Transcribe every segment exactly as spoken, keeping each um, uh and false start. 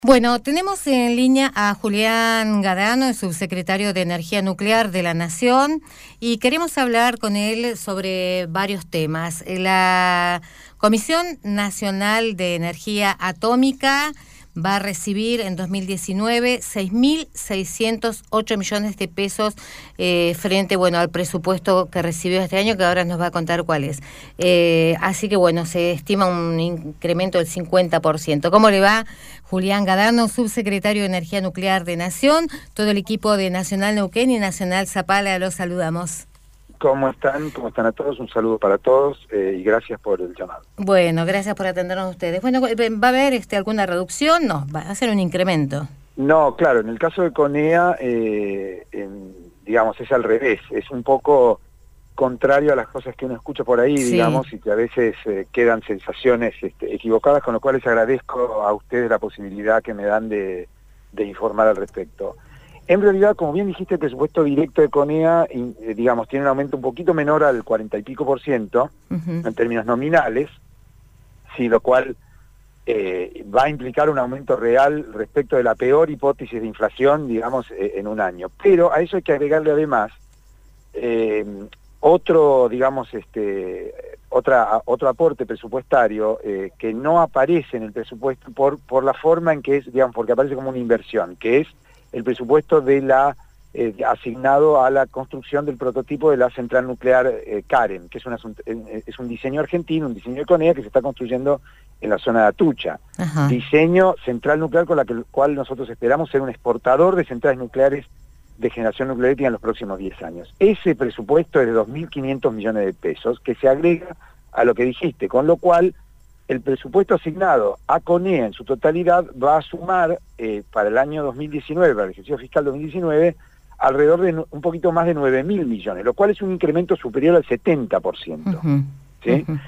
Bueno, tenemos en línea a Julián Gadano, el subsecretario de Energía Nuclear de la Nación, y queremos hablar con él sobre varios temas. La Comisión Nacional de Energía Atómica va a recibir en dos mil diecinueve seis mil seiscientos ocho millones de pesos eh, frente bueno, al presupuesto que recibió este año, que ahora nos va a contar cuál es. Eh, así que bueno, se estima un incremento del cincuenta por ciento. ¿Cómo le va, Julián Gadano, subsecretario de Energía Nuclear de Nación? Todo el equipo de Nacional Neuquén y Nacional Zapala los saludamos. ¿Cómo están? ¿Cómo están a todos? Un saludo para todos eh, y gracias por el llamado. Bueno, gracias por atendernos ustedes. Bueno, ¿va a haber este, alguna reducción? No, va a ser un incremento. No, claro, en el caso de CONEA, eh, en, digamos, es al revés. Es un poco contrario a las cosas que uno escucha por ahí, sí. digamos, y que a veces eh, quedan sensaciones este, equivocadas, con lo cual les agradezco a ustedes la posibilidad que me dan de, de informar al respecto. En realidad, como bien dijiste, el presupuesto directo de CONEA, digamos, tiene un aumento un poquito menor al cuarenta y pico por ciento, uh-huh. en términos nominales, sí, lo cual eh, va a implicar un aumento real respecto de la peor hipótesis de inflación, digamos, eh, en un año. Pero a eso hay que agregarle además eh, otro, digamos, este, otra, otro aporte presupuestario eh, que no aparece en el presupuesto por, por la forma en que es, digamos, porque aparece como una inversión, que es el presupuesto de la eh, asignado a la construcción del prototipo de la central nuclear eh, Karen, que es, una, es un diseño argentino, un diseño de CONEA que se está construyendo en la zona de Atucha. Ajá. Diseño central nuclear con la que, cual nosotros esperamos ser un exportador de centrales nucleares de generación nuclear en los próximos diez años. Ese presupuesto es de dos mil quinientos millones de pesos, que se agrega a lo que dijiste, con lo cual el presupuesto asignado a CONEA en su totalidad va a sumar eh, para el año dos mil diecinueve, para el ejercicio fiscal dos mil diecinueve, alrededor de un poquito más de nueve mil millones, lo cual es un incremento superior al setenta por ciento. Uh-huh. ¿Sí? Uh-huh.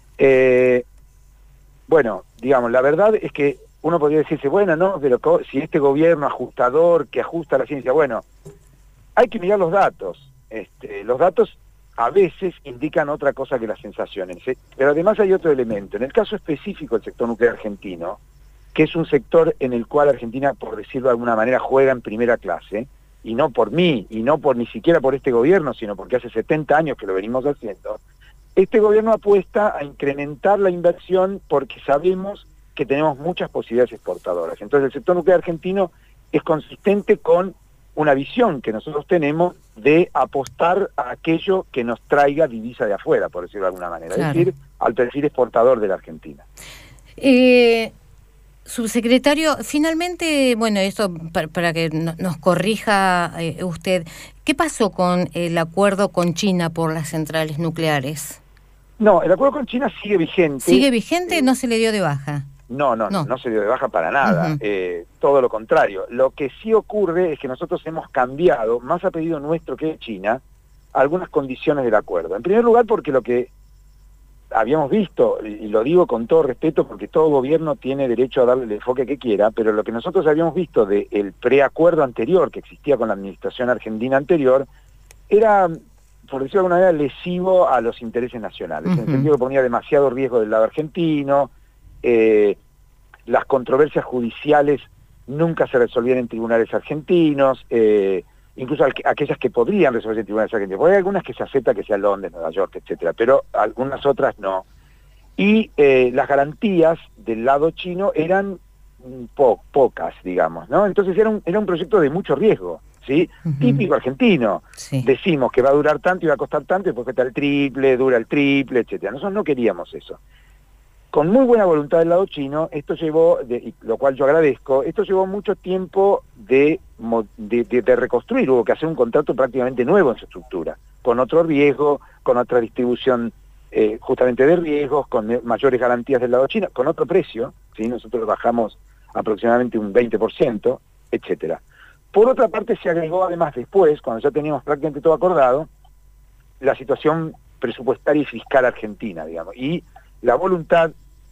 eh, bueno, digamos, la verdad es que uno podría decirse, bueno, no, pero si este gobierno ajustador que ajusta la ciencia, bueno, hay que mirar los datos. Este, los datos a veces indican otra cosa que las sensaciones. ¿sí? Pero además hay otro elemento. En el caso específico del sector nuclear argentino, que es un sector en el cual Argentina, por decirlo de alguna manera, juega en primera clase, y no por mí, y no por ni siquiera por este gobierno, sino porque hace setenta años que lo venimos haciendo, este gobierno apuesta a incrementar la inversión porque sabemos que tenemos muchas posibilidades exportadoras. Entonces el sector nuclear argentino es consistente con una visión que nosotros tenemos de apostar a aquello que nos traiga divisa de afuera, por decirlo de alguna manera, claro. Es decir, al perfil exportador de la Argentina. Eh, subsecretario, finalmente, bueno, esto para, para que no, nos corrija eh, usted, ¿qué pasó con el acuerdo con China por las centrales nucleares? No, el acuerdo con China sigue vigente. ¿Sigue vigente? Eh, ¿No se le dio de baja? No, no, no, no se dio de baja para nada, uh-huh. eh, todo lo contrario. Lo que sí ocurre es que nosotros hemos cambiado, más a pedido nuestro que de China, algunas condiciones del acuerdo. En primer lugar porque lo que habíamos visto, y lo digo con todo respeto porque todo gobierno tiene derecho a darle el enfoque que quiera, pero lo que nosotros habíamos visto del preacuerdo anterior que existía con la administración argentina anterior, era, por decirlo de alguna manera, lesivo a los intereses nacionales, uh-huh. en el sentido que ponía demasiado riesgo del lado argentino. Eh, las controversias judiciales nunca se resolvían en tribunales argentinos, eh, incluso aquellas que podrían resolverse en tribunales argentinos, porque hay algunas que se acepta que sea Londres, Nueva York, etcétera, pero algunas otras no. Y eh, las garantías del lado chino eran po pocas, digamos, ¿no? Entonces era un, era un proyecto de mucho riesgo, ¿sí? Uh-huh. Típico argentino. Sí. Decimos que va a durar tanto y va a costar tanto, y después cuesta el triple, dura el triple, etcétera. Nosotros no queríamos eso. Con muy buena voluntad del lado chino, esto llevó, de, lo cual yo agradezco, esto llevó mucho tiempo de, de, de, de reconstruir, hubo que hacer un contrato prácticamente nuevo en su estructura, con otro riesgo, con otra distribución eh, justamente de riesgos, con mayores garantías del lado chino, con otro precio, ¿sí? Nosotros bajamos aproximadamente un veinte por ciento, etcétera. Por otra parte se agregó además después, cuando ya teníamos prácticamente todo acordado, la situación presupuestaria y fiscal argentina, digamos, y la voluntad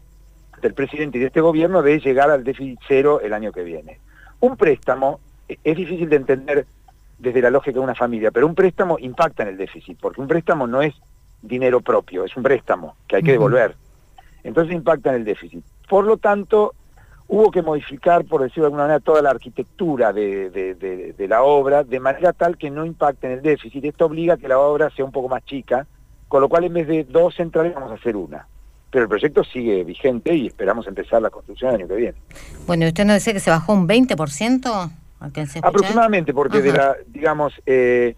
del presidente y de este gobierno de llegar al déficit cero el año que viene. Un préstamo, es difícil de entender desde la lógica de una familia, pero un préstamo impacta en el déficit, porque un préstamo no es dinero propio, es un préstamo que hay que devolver. Entonces impacta en el déficit. Por lo tanto, hubo que modificar, por decirlo de alguna manera, toda la arquitectura de, de, de, de la obra, de manera tal que no impacte en el déficit. Esto obliga a que la obra sea un poco más chica, con lo cual en vez de dos centrales vamos a hacer una. Pero el proyecto sigue vigente y esperamos empezar la construcción el año que viene. Bueno, ¿usted nos dice que se bajó un veinte por ciento? Aproximadamente, porque Ajá. de la, digamos, eh,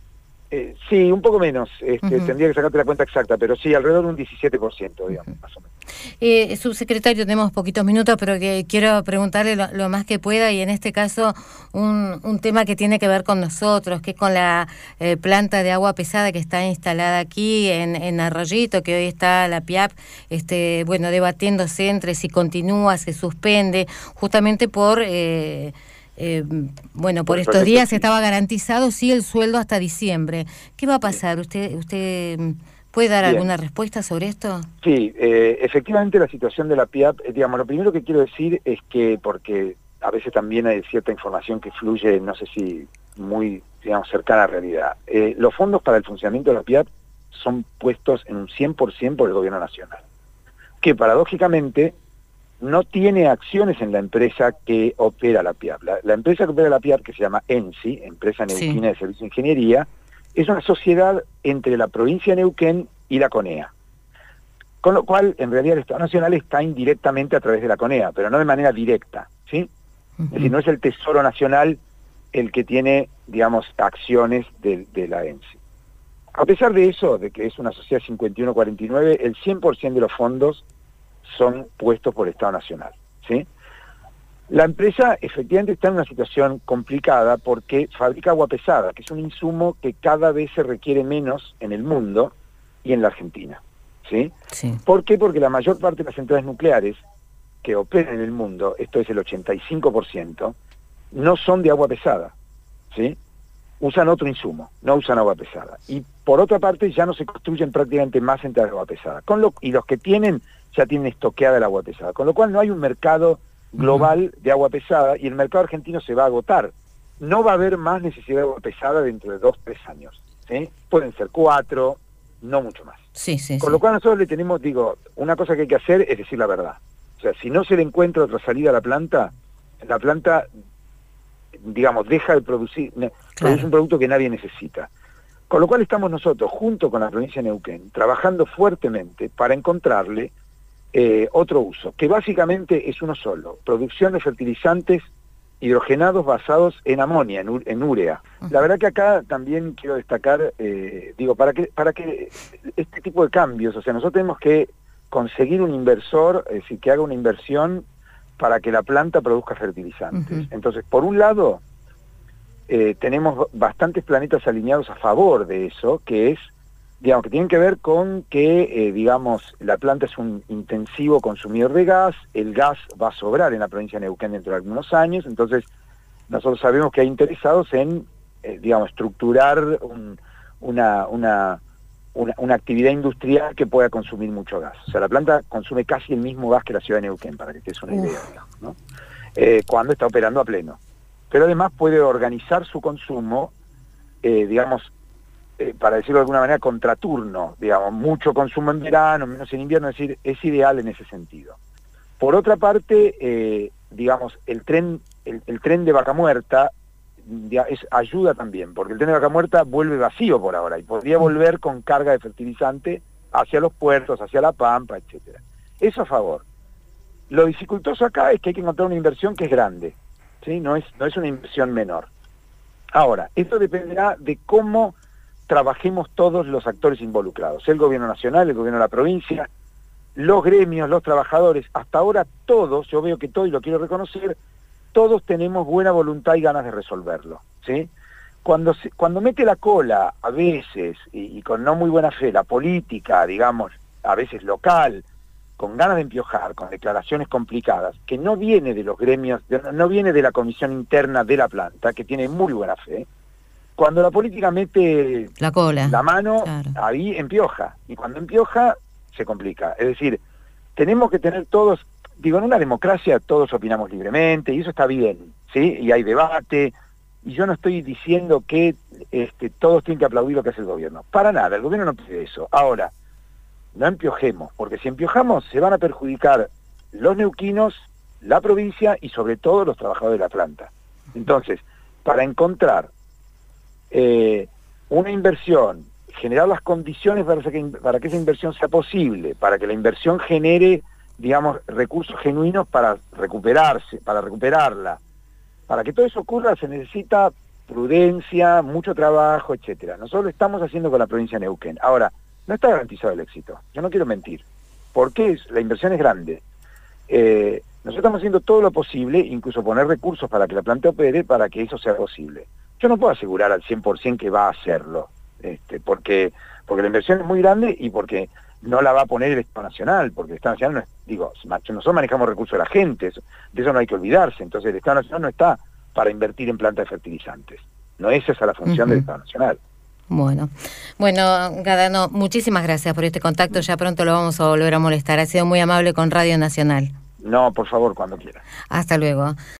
eh, sí, un poco menos, este, uh-huh. tendría que sacarte la cuenta exacta, pero sí, alrededor de un diecisiete por ciento, digamos, uh-huh. más o menos. Eh, subsecretario, tenemos poquitos minutos, pero que quiero preguntarle lo, lo más que pueda, y en este caso un, un tema que tiene que ver con nosotros, que es con la eh, planta de agua pesada que está instalada aquí en, en Arroyito, que hoy está la P I A P, este, bueno, debatiéndose entre si continúa, se suspende, justamente por... Eh, Eh, bueno, por estos días estaba garantizado sí el sueldo hasta diciembre. ¿Qué va a pasar? ¿Usted usted puede dar Bien. alguna respuesta sobre esto? Sí, eh, efectivamente la situación de la P I A P, eh, digamos, lo primero que quiero decir es que, porque a veces también hay cierta información que fluye, no sé si muy, digamos, cercana a la realidad. Eh, los fondos para el funcionamiento de la P I A P son puestos en un cien por ciento por el gobierno nacional, que paradójicamente no tiene acciones en la empresa que opera la P I A P. La, la empresa que opera la P I A P, que se llama ENSI, Empresa Neuquina sí. de Servicio de Ingeniería, es una sociedad entre la provincia de Neuquén y la CONEA. Con lo cual, en realidad, el Estado Nacional está indirectamente a través de la CONEA, pero no de manera directa, ¿sí? Uh-huh. Es decir, no es el Tesoro Nacional el que tiene, digamos, acciones de, de la ENSI. A pesar de eso, de que es una sociedad cincuenta y uno cuarenta y nueve, el cien por ciento de los fondos son puestos por el Estado Nacional, ¿sí? La empresa efectivamente está en una situación complicada porque fabrica agua pesada, que es un insumo que cada vez se requiere menos en el mundo y en la Argentina, ¿sí? Sí. ¿Por qué? Porque la mayor parte de las centrales nucleares que operan en el mundo, esto es el ochenta y cinco por ciento, no son de agua pesada, ¿sí? Usan otro insumo, no usan agua pesada. Y por otra parte ya no se construyen prácticamente más centrales de agua pesada. Con lo, y los que tienen, ya tienen estoqueada el agua pesada. Con lo cual no hay un mercado global de agua pesada y el mercado argentino se va a agotar. No va a haber más necesidad de agua pesada dentro de dos, tres años, ¿sí? Pueden ser cuatro, no mucho más. Sí, sí, Con sí. lo cual nosotros le tenemos, digo, una cosa que hay que hacer es decir la verdad. O sea, si no se le encuentra otra salida a la planta, la planta, digamos, deja de producir, claro. produce un producto que nadie necesita. Con lo cual estamos nosotros, junto con la provincia de Neuquén, trabajando fuertemente para encontrarle eh, otro uso, que básicamente es uno solo: producción de fertilizantes hidrogenados basados en amonia, en, en urea. Uh-huh. La verdad que acá también quiero destacar, eh, digo, para que, para que este tipo de cambios, o sea, nosotros tenemos que conseguir un inversor, es decir, que haga una inversión para que la planta produzca fertilizantes. Uh-huh. Entonces, por un lado, eh, tenemos bastantes planetas alineados a favor de eso, que es, digamos, que tienen que ver con que, eh, digamos, la planta es un intensivo consumidor de gas, el gas va a sobrar en la provincia de Neuquén dentro de algunos años, entonces nosotros sabemos que hay interesados en, eh, digamos, estructurar un, una, una, una, una actividad industrial que pueda consumir mucho gas. O sea, la planta consume casi el mismo gas que la ciudad de Neuquén, para que te des una idea, digamos, ¿no? Eh, cuando está operando a pleno. Pero además puede organizar su consumo, eh, digamos, Eh, para decirlo de alguna manera, contraturno, digamos, mucho consumo en verano, menos en invierno, es decir, es ideal en ese sentido. Por otra parte, eh, digamos, el tren, el, el tren de Vaca Muerta ya es, ayuda también, porque el tren de Vaca Muerta vuelve vacío por ahora, y podría volver con carga de fertilizante hacia los puertos, hacia La Pampa, etcétera. Eso a favor. Lo dificultoso acá es que hay que encontrar una inversión que es grande, ¿sí? No es, no es una inversión menor. Ahora, esto dependerá de cómo trabajemos todos los actores involucrados, el gobierno nacional, el gobierno de la provincia, los gremios, los trabajadores. Hasta ahora todos, yo veo que todos, y lo quiero reconocer, todos tenemos buena voluntad y ganas de resolverlo, ¿sí? Cuando, se, cuando mete la cola, a veces, y, y con no muy buena fe, la política, digamos, a veces local, con ganas de empiojar, con declaraciones complicadas, que no viene de los gremios, de, no viene de la comisión interna de la planta, que tiene muy buena fe. Cuando la política mete la cola, la mano, claro, ahí empioja. Y cuando empioja, se complica. Es decir, tenemos que tener todos, digo, en una democracia todos opinamos libremente, y eso está bien, ¿sí? Y hay debate, y yo no estoy diciendo que este, todos tienen que aplaudir lo que hace el gobierno. Para nada, el gobierno no pide eso. Ahora, no empiojemos, porque si empiojamos se van a perjudicar los neuquinos la provincia y sobre todo los trabajadores de la planta. Entonces, para encontrar eh, una inversión, generar las condiciones para que, para que esa inversión sea posible, para que la inversión genere, digamos, recursos genuinos para recuperarse, para recuperarla. Para que todo eso ocurra se necesita prudencia, mucho trabajo, etcétera. Nosotros lo estamos haciendo con la provincia de Neuquén. Ahora, no está garantizado el éxito. Yo no quiero mentir. Porque la inversión es grande. Eh, nosotros estamos haciendo todo lo posible, incluso poner recursos para que la planta opere, para que eso sea posible. Yo no puedo asegurar al cien por ciento que va a hacerlo, este, porque, porque la inversión es muy grande y porque no la va a poner el Estado Nacional, porque el Estado Nacional no es, digo, nosotros manejamos recursos de la gente, eso, de eso no hay que olvidarse. Entonces el Estado Nacional no está para invertir en plantas de fertilizantes. No es esa la función uh-huh. del Estado Nacional. Bueno, bueno, Gadano, muchísimas gracias por este contacto. Ya pronto lo vamos a volver a molestar. Ha sido muy amable con Radio Nacional. No, por favor, cuando quiera. Hasta luego.